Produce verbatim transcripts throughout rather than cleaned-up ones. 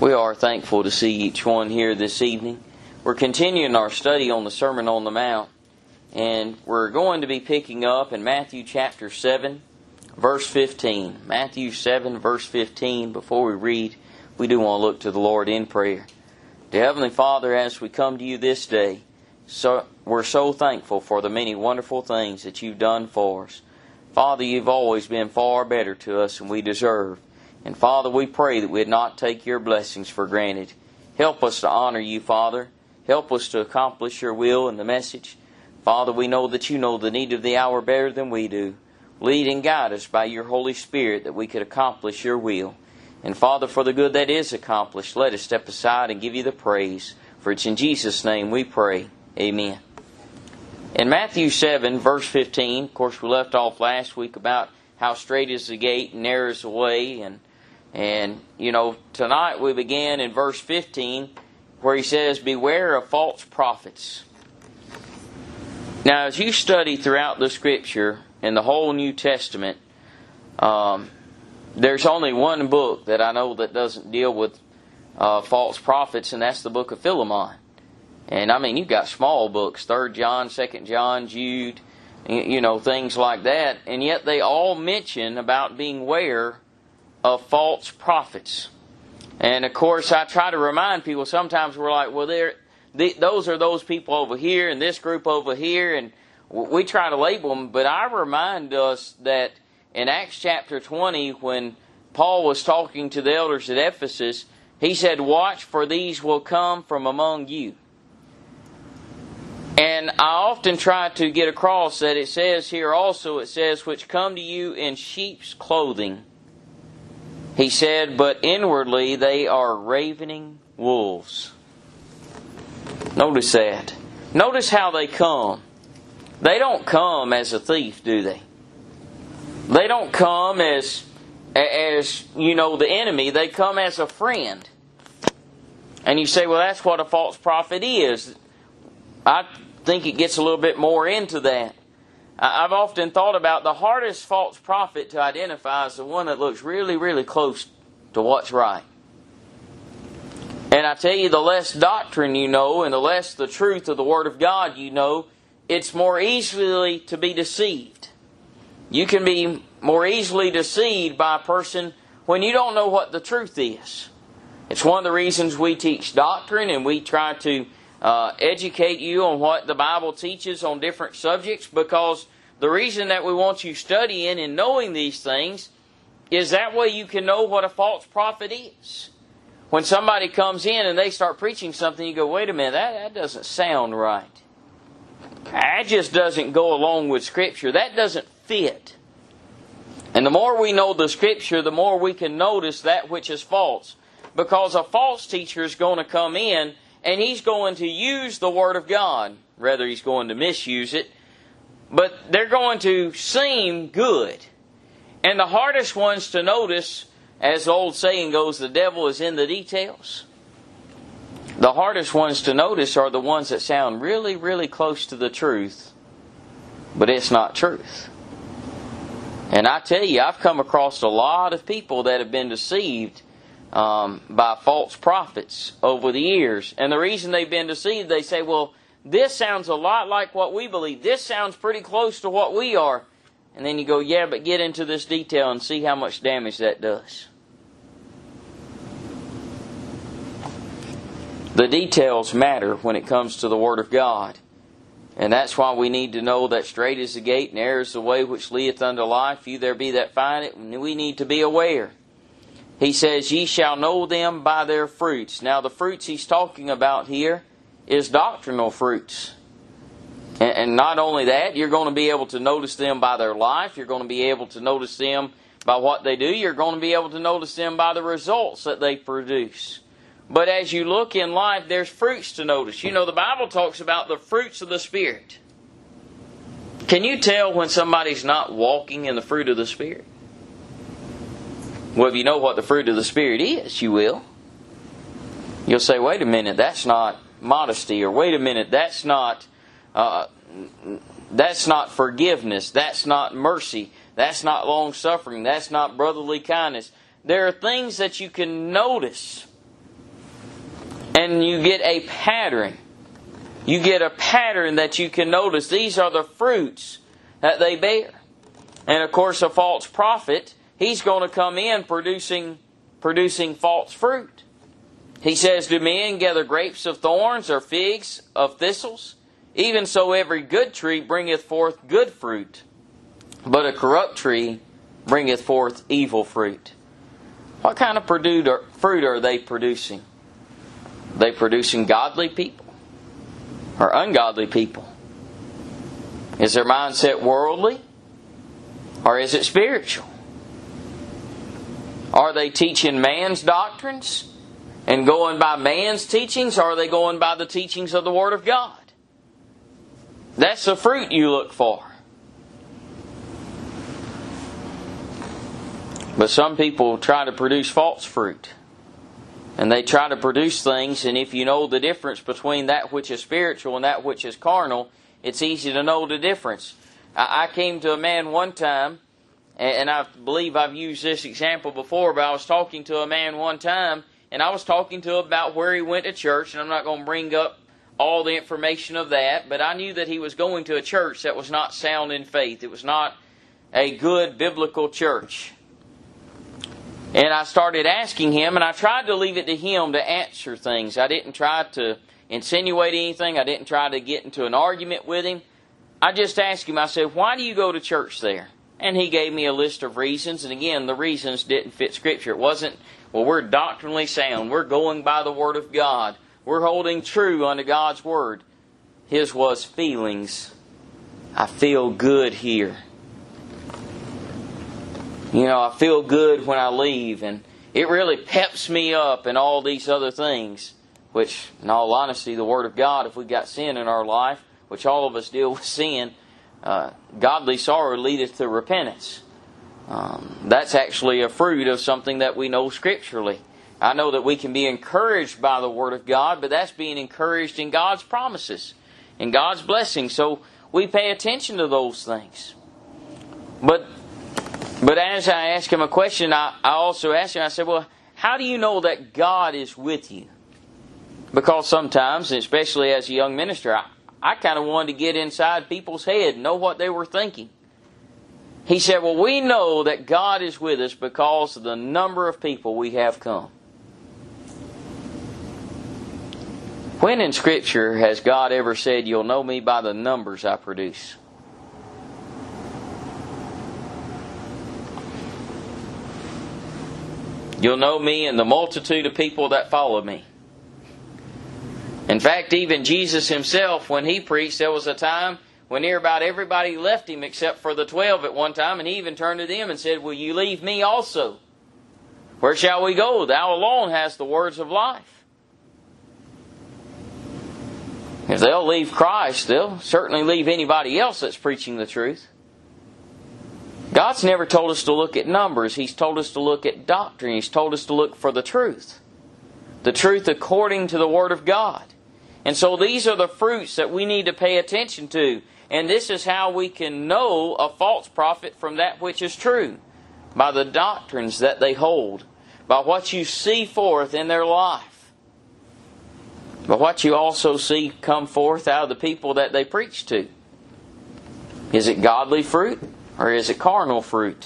We are thankful to see each one here this evening. We're continuing our study on the Sermon on the Mount, and we're going to be picking up in Matthew chapter seven, verse fifteen. Matthew seven, verse fifteen. Before we read, we do want to look to the Lord in prayer. Dear Heavenly Father, as we come to you this day, so we're so thankful for the many wonderful things that you've done for us. Father, you've always been far better to us than we deserve. And Father, we pray that we'd not take your blessings for granted. Help us to honor you, Father. Help us to accomplish your will and the message. Father, we know that you know the need of the hour better than we do. Lead and guide us by your Holy Spirit that we could accomplish your will. And Father, for the good that is accomplished, let us step aside and give you the praise. For it's in Jesus' name we pray. Amen. In Matthew seven, verse fifteen, of course we left off last week about how straight is the gate and narrow is the way, and And, you know, tonight we began in verse fifteen where he says, beware of false prophets. Now, as you study throughout the Scripture in the whole New Testament, um, there's only one book that I know that doesn't deal with uh, false prophets, and that's the book of Philemon. And, I mean, you've got small books, Third John, Second John, Jude, you know, things like that. And yet they all mention about being aware of false prophets. And of course I try to remind people, sometimes we're like, well, they're, they, those are those people over here and this group over here, and we try to label them. But I remind us that in Acts chapter twenty, when Paul was talking to the elders at Ephesus, he said, watch, for these will come from among you. And I often try to get across that it says here also, it says, which come to you in sheep's clothing. He said, but inwardly they are ravening wolves. Notice that. Notice how they come. They don't come as a thief, do they? They don't come as, as you know, the enemy. They come as a friend. And you say, well, that's what a false prophet is. I think it gets a little bit more into that. I've often thought about the hardest false prophet to identify is the one that looks really, really close to what's right. And I tell you, the less doctrine you know and the less the truth of the Word of God you know, it's more easily to be deceived. You can be more easily deceived by a person when you don't know what the truth is. It's one of the reasons we teach doctrine and we try to Uh, educate you on what the Bible teaches on different subjects, because the reason that we want you studying and knowing these things is that way you can know what a false prophet is. When somebody comes in and they start preaching something, you go, wait a minute, that, that doesn't sound right. That just doesn't go along with Scripture. That doesn't fit. And the more we know the Scripture, the more we can notice that which is false. Because a false teacher is going to come in and he's going to use the Word of God. Rather, he's going to misuse it. But they're going to seem good. And the hardest ones to notice, as the old saying goes, the devil is in the details. The hardest ones to notice are the ones that sound really, really close to the truth, but it's not truth. And I tell you, I've come across a lot of people that have been deceived Um, by false prophets over the years. And the reason they've been deceived, they say, well, this sounds a lot like what we believe. This sounds pretty close to what we are. And then you go, yeah, but get into this detail and see how much damage that does. The details matter when it comes to the Word of God. And that's why we need to know that straight is the gate, narrow is the way which leadeth unto life. Few there be that find it. We need to be aware. He says, ye shall know them by their fruits. Now the fruits he's talking about here is doctrinal fruits. And, and not only that, you're going to be able to notice them by their life. You're going to be able to notice them by what they do. You're going to be able to notice them by the results that they produce. But as you look in life, there's fruits to notice. You know, the Bible talks about the fruits of the Spirit. Can you tell when somebody's not walking in the fruit of the Spirit? Well, if you know what the fruit of the Spirit is, you will. You'll say, wait a minute, that's not modesty, or wait a minute, that's not uh, that's not forgiveness, that's not mercy, that's not long-suffering, that's not brotherly kindness. There are things that you can notice And you get a pattern. You get a pattern that you can notice. These are the fruits that they bear. And of course, a false prophet, he's going to come in producing, producing false fruit. He says, do men gather grapes of thorns or figs of thistles? Even so every good tree bringeth forth good fruit, but a corrupt tree bringeth forth evil fruit. What kind of fruit are they producing? Are they producing godly people or ungodly people? Is their mindset worldly or is it spiritual? Are they teaching man's doctrines and going by man's teachings, or are they going by the teachings of the Word of God? That's the fruit you look for. But some people try to produce false fruit. And they try to produce things, and if you know the difference between that which is spiritual and that which is carnal, it's easy to know the difference. I came to a man one time, and I believe I've used this example before, but I was talking to a man one time, and I was talking to him about where he went to church, and I'm not going to bring up all the information of that, but I knew that he was going to a church that was not sound in faith. It was not a good biblical church. And I started asking him, and I tried to leave it to him to answer things. I didn't try to insinuate anything. I didn't try to get into an argument with him. I just asked him, I said, why do you go to church there? And he gave me a list of reasons, and again, the reasons didn't fit Scripture. It wasn't, well, we're doctrinally sound. We're going by the Word of God. We're holding true unto God's Word. His was feelings. I feel good here. You know, I feel good when I leave, and it really peps me up and all these other things, which, in all honesty, the Word of God, if we've got sin in our life, which all of us deal with sin, uh, godly sorrow leadeth to repentance. Um, that's actually a fruit of something that we know scripturally. I know that we can be encouraged by the Word of God, but that's being encouraged in God's promises, in God's blessings. So we pay attention to those things. But But as I asked him a question, I, I also asked him, I said, well, how do you know that God is with you? Because sometimes, especially as a young minister, I, I kind of wanted to get inside people's head and know what they were thinking. He said, well, we know that God is with us because of the number of people we have come. When in Scripture has God ever said, you'll know me by the numbers I produce? You'll know me in the multitude of people that follow me. In fact, even Jesus Himself, when He preached, there was a time when near about everybody left Him except for the twelve at one time, and He even turned to them and said, will you leave me also? Where shall we go? Thou alone hast the words of life. If they'll leave Christ, they'll certainly leave anybody else that's preaching the truth. God's never told us to look at numbers. He's told us to look at doctrine. He's told us to look for the truth. The truth according to the Word of God. And so these are the fruits that we need to pay attention to. And this is how we can know a false prophet from that which is true. By the doctrines that they hold. By what you see forth in their life. By what you also see come forth out of the people that they preach to. Is it godly fruit? Or is it carnal fruit?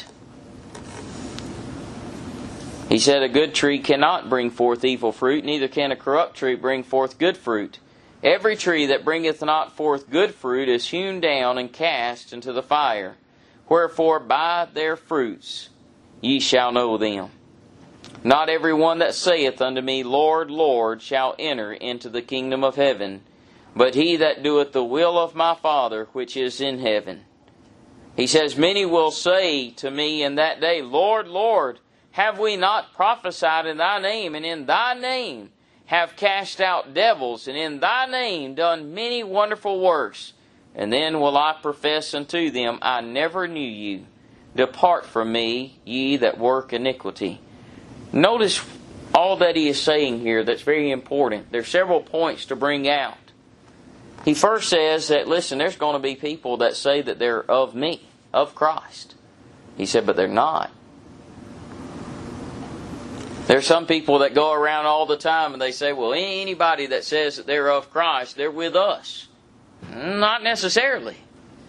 He said, a good tree cannot bring forth evil fruit, neither can a corrupt tree bring forth good fruit. Every tree that bringeth not forth good fruit is hewn down and cast into the fire. Wherefore by their fruits ye shall know them. Not every one that saith unto me, Lord, Lord, shall enter into the kingdom of heaven, but he that doeth the will of my Father which is in heaven. He says, many will say to me in that day, Lord, Lord, have we not prophesied in Thy name, and in Thy name have cast out devils, and in Thy name done many wonderful works? And then will I profess unto them, I never knew you. Depart from me, ye that work iniquity. Notice all that he is saying here that's very important. There's several points to bring out. He first says that, listen, there's going to be people that say that they're of me, of Christ. He said, but they're not. There's some people that go around all the time and they say, well, anybody that says that they're of Christ, they're with us. Not necessarily.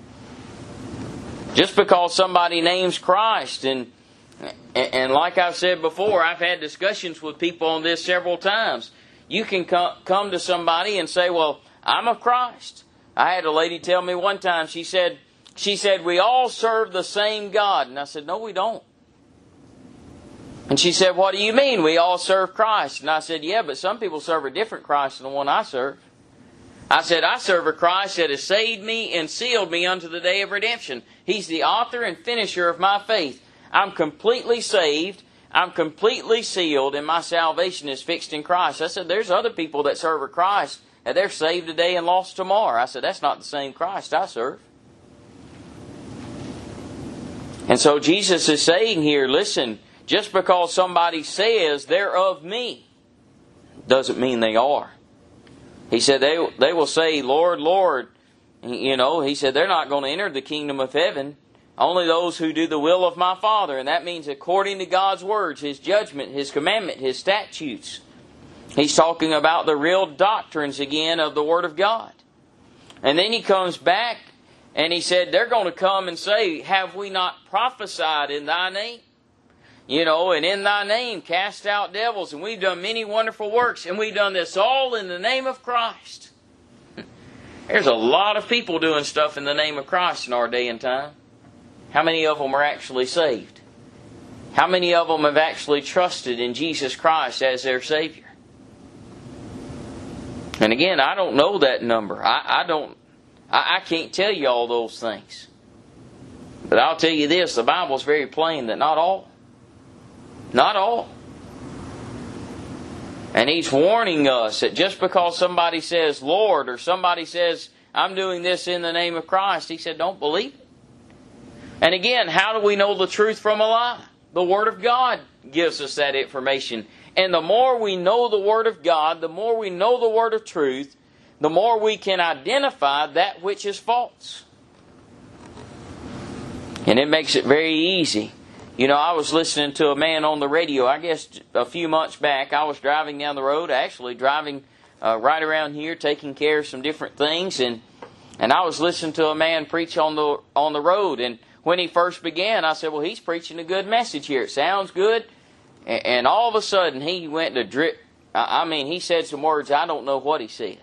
Just because somebody names Christ, and and like I've said before, I've had discussions with people on this several times. You can come to somebody and say, well, I'm of Christ. I had a lady tell me one time, she said, she said, we all serve the same God. And I said, no, we don't. And she said, what do you mean we all serve Christ? And I said, yeah, but some people serve a different Christ than the one I serve. I said, I serve a Christ that has saved me and sealed me unto the day of redemption. He's the author and finisher of my faith. I'm completely saved. I'm completely sealed, and my salvation is fixed in Christ. I said, there's other people that serve a Christ, and they're saved today and lost tomorrow. I said, that's not the same Christ I serve. And so Jesus is saying here, listen, just because somebody says they're of me, doesn't mean they are. He said they they will say, Lord, Lord. You know, He said they're not going to enter the kingdom of heaven. Only those who do the will of my Father. And that means according to God's words, His judgment, His commandment, His statutes. He's talking about the real doctrines again of the Word of God. And then He comes back and He said they're going to come and say, have we not prophesied in Thy name? You know, and in Thy name cast out devils, and we've done many wonderful works, and we've done this all in the name of Christ. There's a lot of people doing stuff in the name of Christ in our day and time. How many of them are actually saved? How many of them have actually trusted in Jesus Christ as their Savior? And again, I don't know that number. I, I don't. I, I can't tell you all those things. But I'll tell you this: the Bible's very plain that not all. Not all. And He's warning us that just because somebody says Lord, or somebody says I'm doing this in the name of Christ, He said don't believe it. And again, how do we know the truth from a lie? The Word of God gives us that information. And the more we know the Word of God, the more we know the Word of truth, the more we can identify that which is false. And it makes it very easy. You know, I was listening to a man on the radio, I guess a few months back. I was driving down the road, actually driving uh, right around here, taking care of some different things. And and I was listening to a man preach on the on the road. And when he first began, I said, well, he's preaching a good message here. It sounds good. And, and all of a sudden, he went to drip. I, I mean, he said some words, I don't know what he said.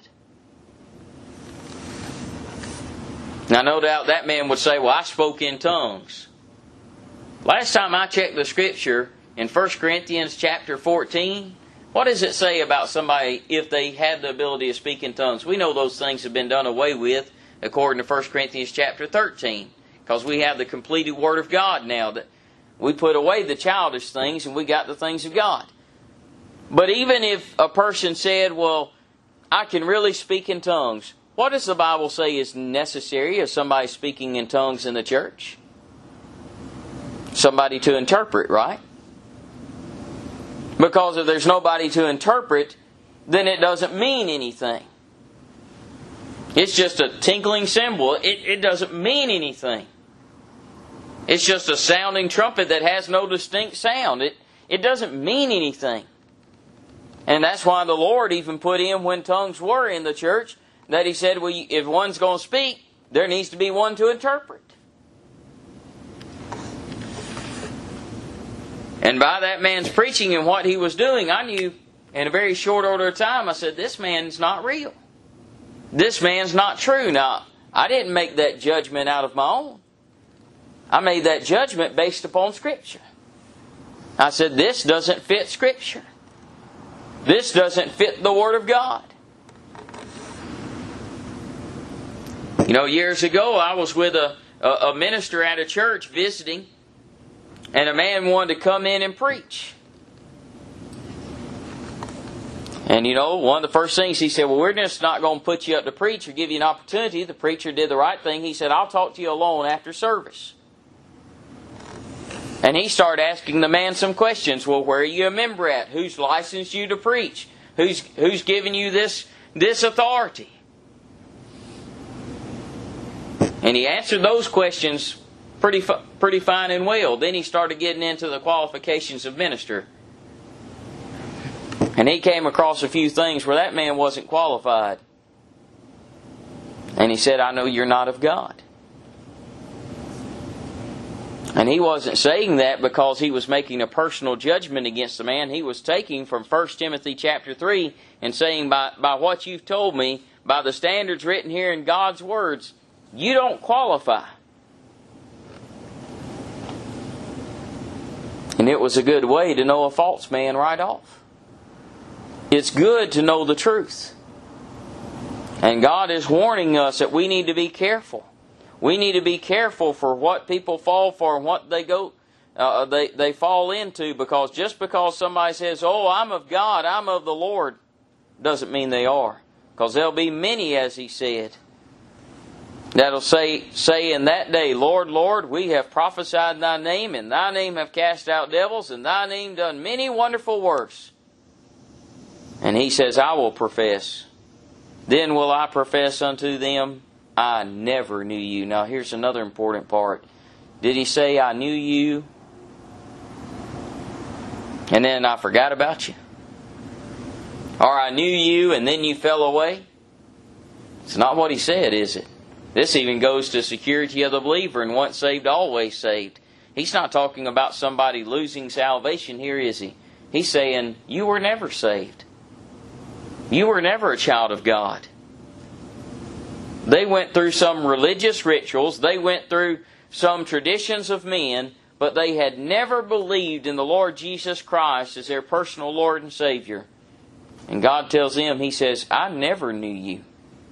Now, no doubt that man would say, well, I spoke in tongues. Last time I checked the Scripture, in First Corinthians chapter fourteen, what does it say about somebody if they had the ability to speak in tongues? We know those things have been done away with, according to First Corinthians chapter thirteen. Because we have the completed Word of God now. That we put away the childish things and we got the things of God. But even if a person said, well, I can really speak in tongues, what does the Bible say is necessary of somebody speaking in tongues in the church? Somebody to interpret, right? Because if there's nobody to interpret, then it doesn't mean anything. It's just a tinkling cymbal. It, it doesn't mean anything. It's just a sounding trumpet that has no distinct sound. It, it doesn't mean anything. And that's why the Lord even put in when tongues were in the church, that He said, well, if one's going to speak, there needs to be one to interpret. And by that man's preaching and what he was doing, I knew in a very short order of time, I said, this man's not real. This man's not true. Now, I didn't make that judgment out of my own. I made that judgment based upon Scripture. I said, this doesn't fit Scripture. This doesn't fit the Word of God. You know, years ago, I was with a, a, a minister at a church visiting, and a man wanted to come in and preach. And you know, one of the first things he said, well, we're just not going to put you up to preach or give you an opportunity. The preacher did the right thing. He said, I'll talk to you alone after service. And he started asking the man some questions. Well, where are you a member at? Who's licensed you to preach? Who's who's giving you this, this authority? And he answered those questions pretty pretty fine and well. Then he started getting into the qualifications of minister. And he came across a few things where that man wasn't qualified. And he said, I know you're not of God. And he wasn't saying that because he was making a personal judgment against the man. He was taking from First Timothy chapter three and saying, by, by what you've told me, by the standards written here in God's words, you don't qualify. And it was a good way to know a false man right off. It's good to know the truth. And God is warning us that we need to be careful. We need to be careful for what people fall for and what they go, uh, they they fall into. Because just because somebody says, "Oh, I'm of God, I'm of the Lord," doesn't mean they are. Because there'll be many, as He said, that'll say say in that day, "Lord, Lord, we have prophesied in Thy name, and Thy name have cast out devils, and Thy name done many wonderful works." And He says, "I will profess. Then will I profess unto them, I never knew you." Now here's another important part. Did He say, "I knew you, and then I forgot about you"? Or "I knew you, and then you fell away"? It's not what He said, is it? This even goes to security of the believer, and once saved, always saved. He's not talking about somebody losing salvation here, is He? He's saying, you were never saved. You were never a child of God. They went through some religious rituals. They went through some traditions of men. But they had never believed in the Lord Jesus Christ as their personal Lord and Savior. And God tells them, He says, "I never knew you.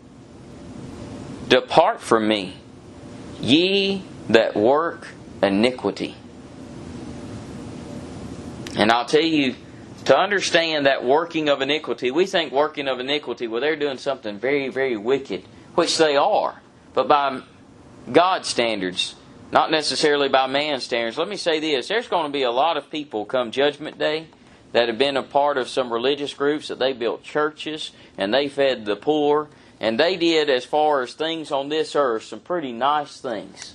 Depart from me, ye that work iniquity." And I'll tell you, to understand that working of iniquity, we think working of iniquity, well, they're doing something very, very wicked, which they are, but by God's standards, not necessarily by man's standards. Let me say this, there's going to be a lot of people come Judgment Day that have been a part of some religious groups, that they built churches, and they fed the poor, and they did, as far as things on this earth, some pretty nice things.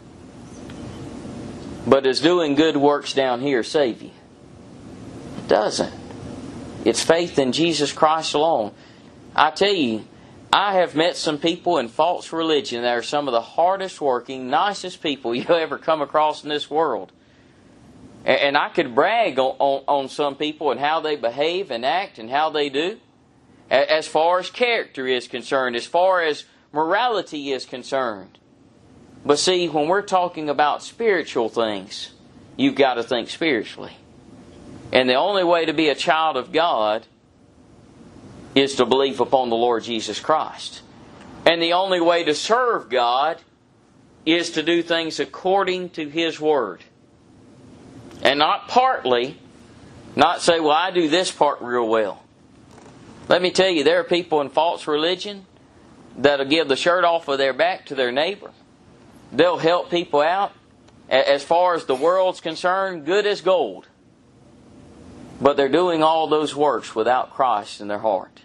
But does doing good works down here save you? Doesn't. It's faith in Jesus Christ alone. I tell you, I have met some people in false religion that are some of the hardest working, nicest people you'll ever come across in this world. And I could brag on, on, on some people and how they behave and act and how they do. As far as character is concerned, as far as morality is concerned. But see, when we're talking about spiritual things, you've got to think spiritually. And the only way to be a child of God is to believe upon the Lord Jesus Christ. And the only way to serve God is to do things according to His Word. And not partly, not say, well, I do this part real well. Let me tell you, there are people in false religion that'll give the shirt off of their back to their neighbor. They'll help people out. As far as the world's concerned, good as gold. But they're doing all those works without Christ in their heart.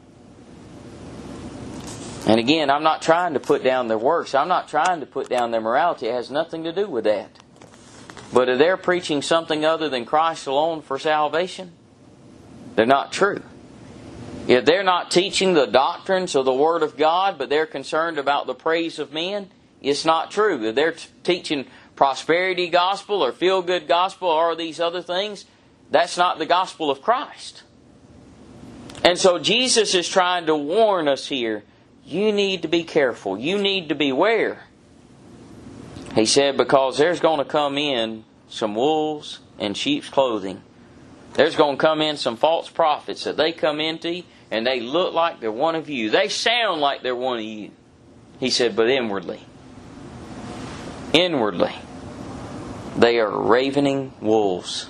And again, I'm not trying to put down their works. I'm not trying to put down their morality. It has nothing to do with that. But if they're preaching something other than Christ alone for salvation, they're not true. If they're not teaching the doctrines of the Word of God, but they're concerned about the praise of men, it's not true. If they're t- teaching prosperity gospel or feel-good gospel or these other things, that's not the gospel of Christ. And so Jesus is trying to warn us here. You need to be careful. You need to beware. He said, because there's going to come in some wolves in sheep's clothing. There's going to come in some false prophets that they come into and they look like they're one of you. They sound like they're one of you. He said, but inwardly, inwardly, they are ravening wolves.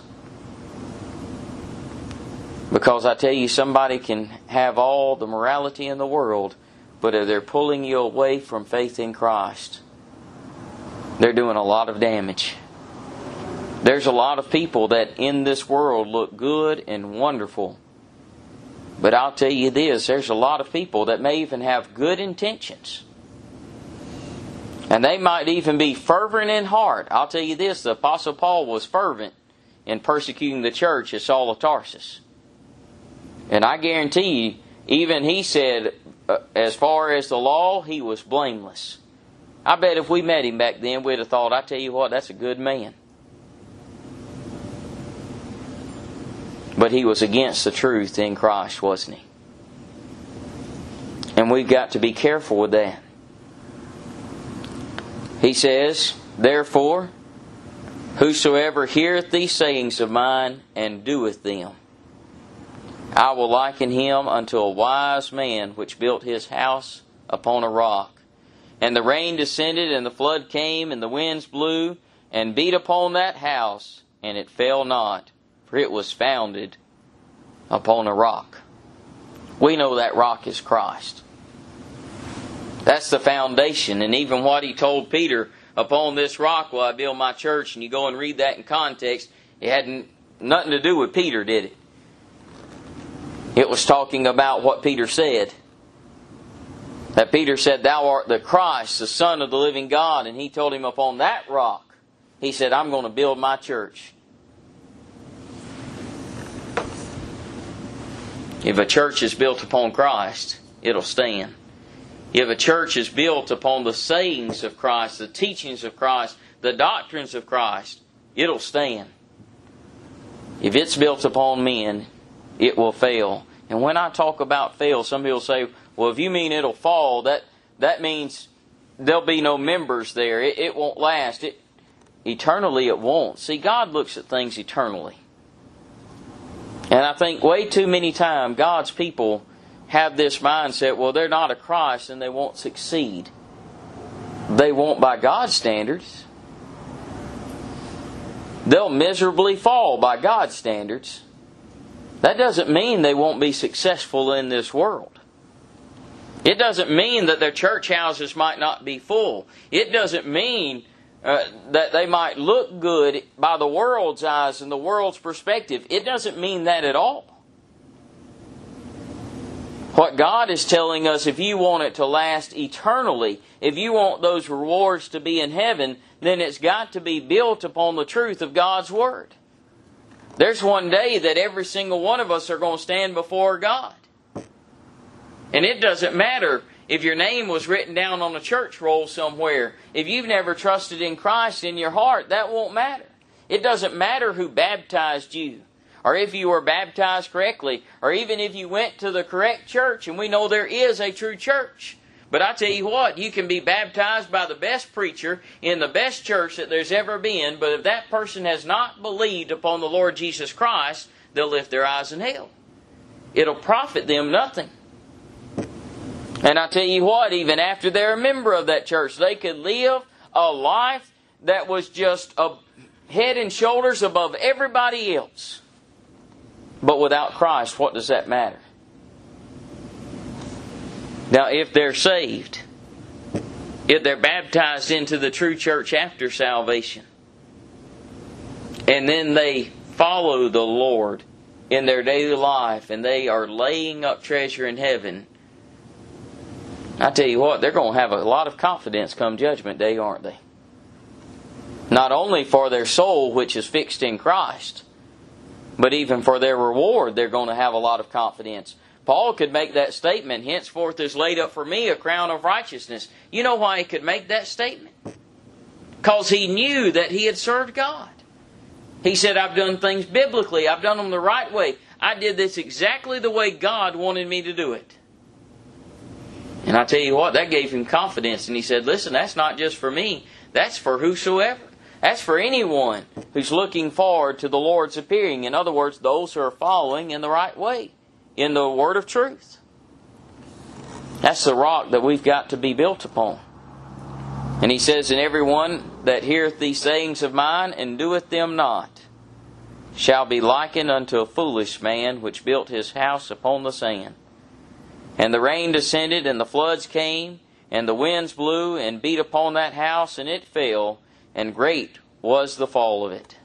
Because I tell you, somebody can have all the morality in the world, but if they're pulling you away from faith in Christ, they're doing a lot of damage. There's a lot of people that in this world look good and wonderful. But I'll tell you this, there's a lot of people that may even have good intentions. And they might even be fervent in heart. I'll tell you this, the Apostle Paul was fervent in persecuting the church at Saul of Tarsus. And I guarantee you, even he said, uh, as far as the law, he was blameless. I bet if we met him back then, we'd have thought, I tell you what, that's a good man. But he was against the truth in Christ, wasn't he? And we've got to be careful with that. He says, therefore, whosoever heareth these sayings of mine and doeth them, I will liken him unto a wise man which built his house upon a rock. And the rain descended, and the flood came, and the winds blew, and beat upon that house, and it fell not, for it was founded upon a rock. We know that rock is Christ. That's the foundation. And even what he told Peter, upon this rock will I build my church, and you go and read that in context, it had nothing to do with Peter, did it? It was talking about what Peter said. That Peter said, thou art the Christ, the Son of the living God. And he told him, upon that rock, he said, I'm going to build my church. If a church is built upon Christ, it'll stand. If a church is built upon the sayings of Christ, the teachings of Christ, the doctrines of Christ, it'll stand. If it's built upon men, it will fail. And when I talk about fail, some people say, well, if you mean it'll fall, that that means there'll be no members there. It, it won't last. It, eternally it won't. See, God looks at things eternally. And I think way too many times God's people have this mindset, well, they're not a Christ and they won't succeed. They won't by God's standards. They'll miserably fall by God's standards. That doesn't mean they won't be successful in this world. It doesn't mean that their church houses might not be full. It doesn't mean uh, that they might look good by the world's eyes and the world's perspective. It doesn't mean that at all. What God is telling us, if you want it to last eternally, if you want those rewards to be in heaven, then it's got to be built upon the truth of God's Word. There's one day that every single one of us are going to stand before God. And it doesn't matter if your name was written down on a church roll somewhere. If you've never trusted in Christ in your heart, that won't matter. It doesn't matter who baptized you, or if you were baptized correctly, or even if you went to the correct church, and we know there is a true church. But I tell you what, you can be baptized by the best preacher in the best church that there's ever been, but if that person has not believed upon the Lord Jesus Christ, they'll lift their eyes in hell. It'll profit them nothing. And I tell you what, even after they're a member of that church, they could live a life that was just a head and shoulders above everybody else. But without Christ, what does that matter? Now, if they're saved, if they're baptized into the true church after salvation, and then they follow the Lord in their daily life, and they are laying up treasure in heaven, I tell you what, they're going to have a lot of confidence come Judgment Day, aren't they? Not only for their soul, which is fixed in Christ, but even for their reward, they're going to have a lot of confidence. Paul could make that statement, henceforth is laid up for me a crown of righteousness. You know why he could make that statement? Because he knew that he had served God. He said, I've done things biblically. I've done them the right way. I did this exactly the way God wanted me to do it. And I tell you what, that gave him confidence. And he said, listen, that's not just for me. That's for whosoever. That's for anyone who's looking forward to the Lord's appearing. In other words, those who are following in the right way, in the word of truth. That's the rock that we've got to be built upon. And he says, and everyone that heareth these sayings of mine and doeth them not shall be likened unto a foolish man which built his house upon the sand. And the rain descended, and the floods came, and the winds blew, and beat upon that house, and it fell, and great was the fall of it.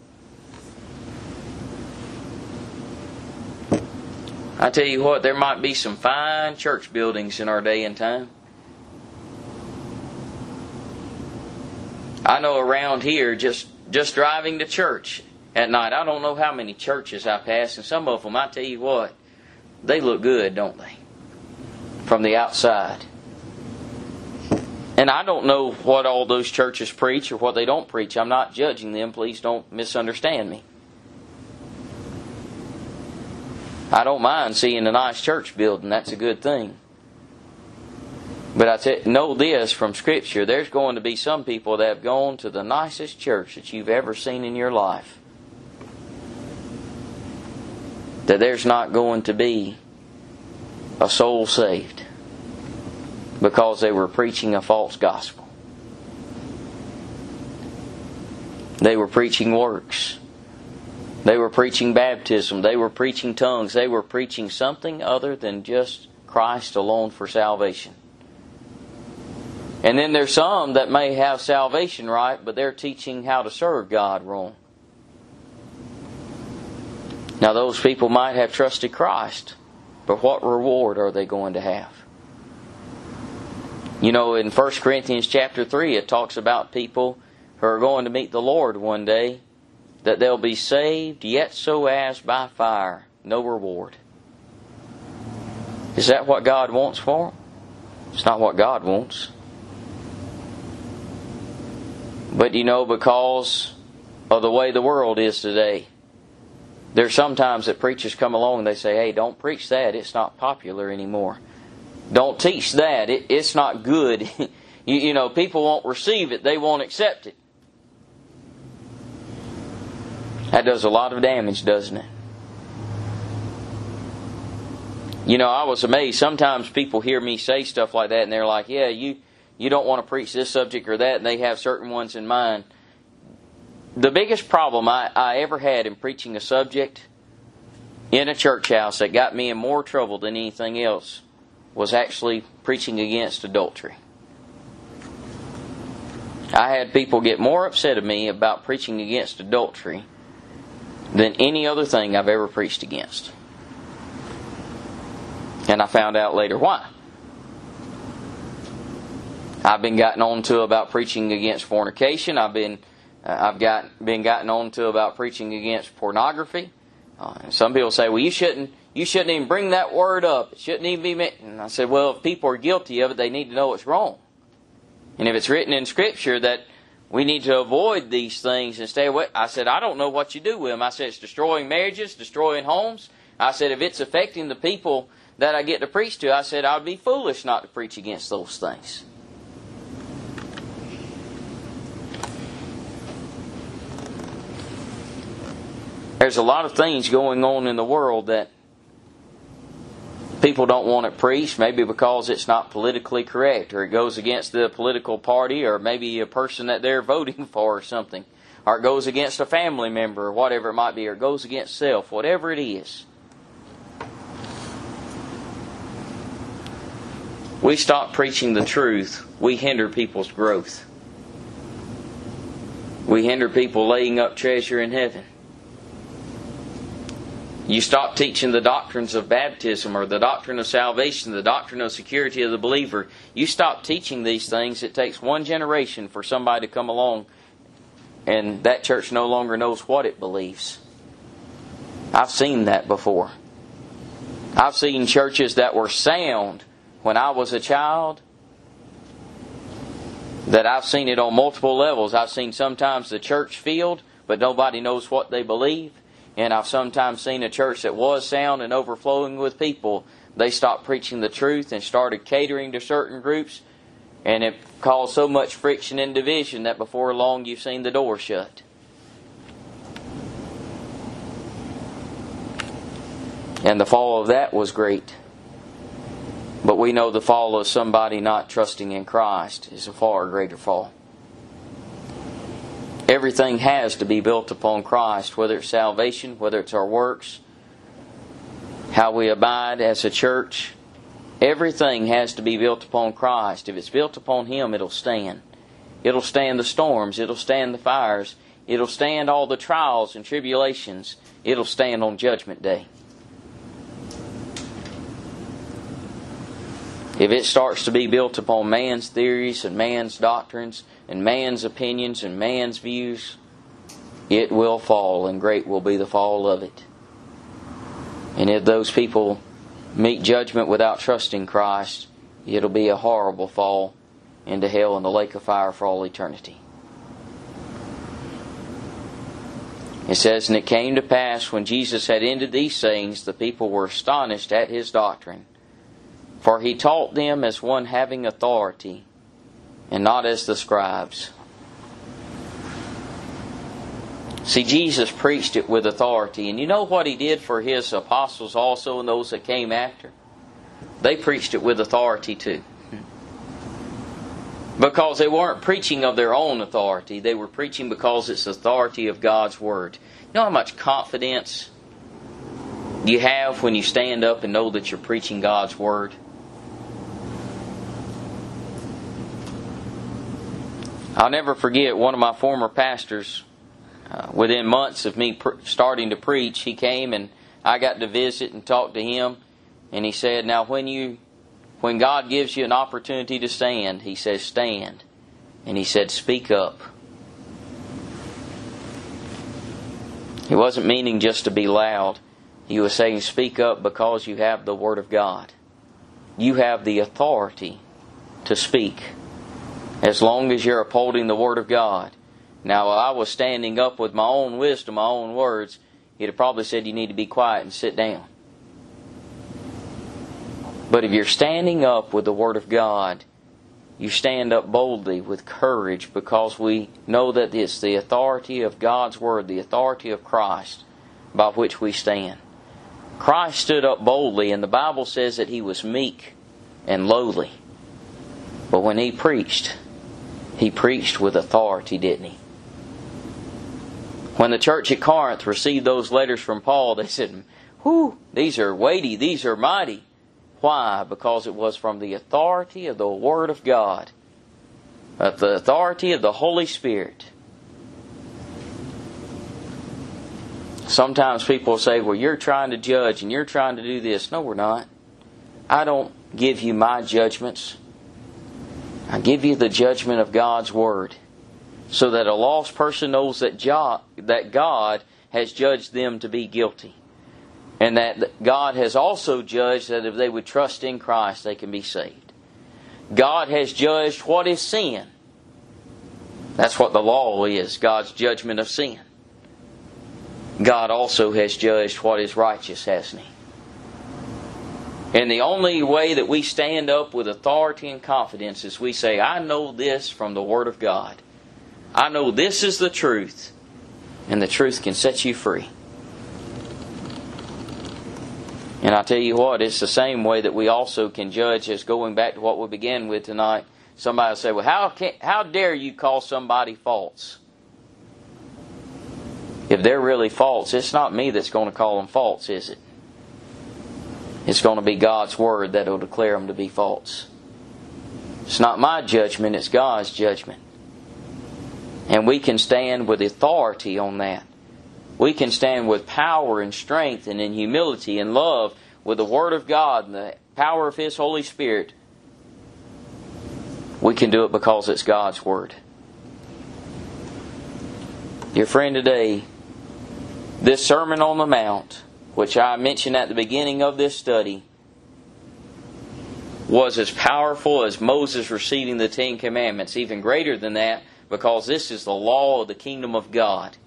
I tell you what, there might be some fine church buildings in our day and time. I know around here, just, just driving to church at night, I don't know how many churches I pass, and some of them, I tell you what, they look good, don't they? From the outside. And I don't know what all those churches preach or what they don't preach. I'm not judging them. Please don't misunderstand me. I don't mind seeing a nice church building. That's a good thing. But I t- know this from Scripture. There's going to be some people that have gone to the nicest church that you've ever seen in your life. That there's not going to be a soul saved. Because they were preaching a false gospel. They were preaching works. They were preaching baptism. They were preaching tongues. They were preaching something other than just Christ alone for salvation. And then there's some that may have salvation right, but they're teaching how to serve God wrong. Now those people might have trusted Christ, but what reward are they going to have? You know, in First Corinthians chapter three, it talks about people who are going to meet the Lord one day, that they'll be saved, yet so as by fire, no reward. Is that what God wants for them? It's not what God wants. But you know, because of the way the world is today, there's sometimes that preachers come along and they say, hey, don't preach that, it's not popular anymore. Don't teach that. It, it's not good. you, you know, people won't receive it. They won't accept it. That does a lot of damage, doesn't it? You know, I was amazed. Sometimes people hear me say stuff like that and they're like, yeah, you, you don't want to preach this subject or that, and they have certain ones in mind. The biggest problem I, I ever had in preaching a subject in a church house that got me in more trouble than anything else was actually preaching against adultery. I had people get more upset at me about preaching against adultery than any other thing I've ever preached against. And I found out later why. I've been gotten on to about preaching against fornication. I've been uh, I've got been gotten on to about preaching against pornography. Uh, and some people say, well, you shouldn't You shouldn't even bring that word up. It shouldn't even be mentioned. And I said, well, if people are guilty of it, they need to know it's wrong. And if it's written in Scripture that we need to avoid these things and stay away, I said, I don't know what you do with them. I said, it's destroying marriages, destroying homes. I said, if it's affecting the people that I get to preach to, I said, I'd be foolish not to preach against those things. There's a lot of things going on in the world that people don't want it preached, maybe because it's not politically correct, or it goes against the political party, or maybe a person that they're voting for or something, or it goes against a family member, or whatever it might be, or it goes against self, whatever it is. We stop preaching the truth, we hinder people's growth. We hinder people laying up treasure in heaven. You stop teaching the doctrines of baptism or the doctrine of salvation, the doctrine of security of the believer. You stop teaching these things. It takes one generation for somebody to come along and that church no longer knows what it believes. I've seen that before. I've seen churches that were sound when I was a child, that I've seen it on multiple levels. I've seen sometimes the church filled, but nobody knows what they believe. And I've sometimes seen a church that was sound and overflowing with people. They stopped preaching the truth and started catering to certain groups. And it caused so much friction and division that before long you've seen the door shut. And the fall of that was great. But we know the fall of somebody not trusting in Christ is a far greater fall. Everything has to be built upon Christ, whether it's salvation, whether it's our works, how we abide as a church. Everything has to be built upon Christ. If it's built upon Him, it'll stand. It'll stand the storms. It'll stand the fires. It'll stand all the trials and tribulations. It'll stand on Judgment Day. If it starts to be built upon man's theories and man's doctrines and man's opinions and man's views, it will fall, and great will be the fall of it. And if those people meet judgment without trusting Christ, it'll be a horrible fall into hell and the lake of fire for all eternity. It says, "And it came to pass, when Jesus had ended these sayings, the people were astonished at His doctrine. For He taught them as one having authority, and not as the scribes." See, Jesus preached it with authority. And you know what He did for His apostles also and those that came after? They preached it with authority too. Because they weren't preaching of their own authority. They were preaching because it's the authority of God's Word. You know how much confidence you have when you stand up and know that you're preaching God's Word? I'll never forget one of my former pastors, uh, within months of me pr- starting to preach, he came and I got to visit and talk to him. And he said, now when you When God gives you an opportunity to stand, He says, stand. And He said, speak up. He wasn't meaning just to be loud. He was saying, speak up because you have the Word of God. You have the authority to speak, as long as you're upholding the Word of God. Now, if I was standing up with my own wisdom, my own words, He'd have probably said, you need to be quiet and sit down. But if you're standing up with the Word of God, you stand up boldly with courage, because we know that it's the authority of God's Word, the authority of Christ, by which we stand. Christ stood up boldly, and the Bible says that He was meek and lowly. But when He preached, He preached with authority, didn't He? When the church at Corinth received those letters from Paul, they said, whew, these are weighty, these are mighty. Why? Because it was from the authority of the Word of God, of the authority of the Holy Spirit. Sometimes people say, well, you're trying to judge and you're trying to do this. No, we're not. I don't give you my judgments. I give you the judgment of God's Word, so that a lost person knows that God has judged them to be guilty. And that God has also judged that if they would trust in Christ, they can be saved. God has judged what is sin. That's what the law is, God's judgment of sin. God also has judged what is righteous, hasn't He? And the only way that we stand up with authority and confidence is we say, I know this from the Word of God. I know this is the truth, and the truth can set you free. And I tell you what, it's the same way that we also can judge, as going back to what we began with tonight. Somebody will say, well, how can, how dare you call somebody false? If they're really false, it's not me that's going to call them false, is it? It's going to be God's Word that will declare them to be false. It's not my judgment, it's God's judgment. And we can stand with authority on that. We can stand with power and strength and in humility and love with the Word of God and the power of His Holy Spirit. We can do it because it's God's Word. Dear friend, today, this Sermon on the Mount, which I mentioned at the beginning of this study, was as powerful as Moses receiving the Ten Commandments, even greater than that, because this is the law of the kingdom of God.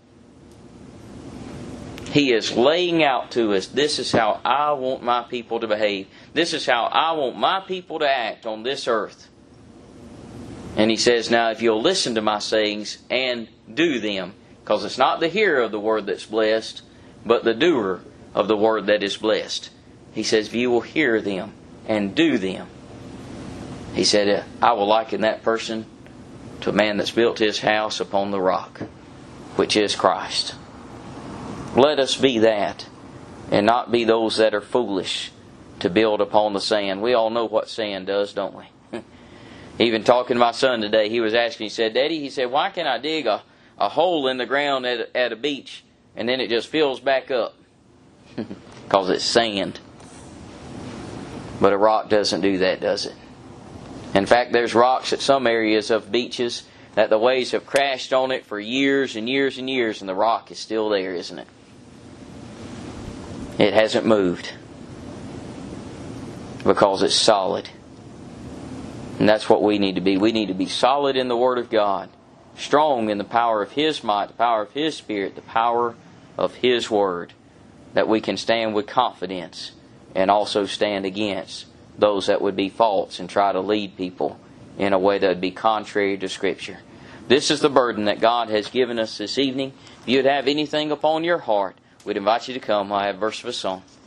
He is laying out to us, this is how I want my people to behave. This is how I want my people to act on this earth. And He says, now if you'll listen to my sayings and do them, because it's not the hearer of the word that's blessed, but the doer of the word that is blessed. He says, if you will hear them and do them. He said, I will liken that person to a man that's built his house upon the rock, which is Christ. Let us be that, and not be those that are foolish to build upon the sand. We all know what sand does, don't we? Even talking to my son today, he was asking, he said, Daddy, he said, why can't I dig a, a hole in the ground at a, at a beach and then it just fills back up? Because it's sand. But a rock doesn't do that, does it? In fact, there's rocks at some areas of beaches that the waves have crashed on it for years and years and years, and the rock is still there, isn't it? It hasn't moved. because it's solid. And that's what we need to be. We need to be solid in the Word of God, strong in the power of His might, the power of His Spirit, the power of His Word, that we can stand with confidence and also stand against those that would be false and try to lead people in a way that would be contrary to Scripture. This is the burden that God has given us this evening. If you'd have anything upon your heart, we'd invite you to come. I have a verse of a song.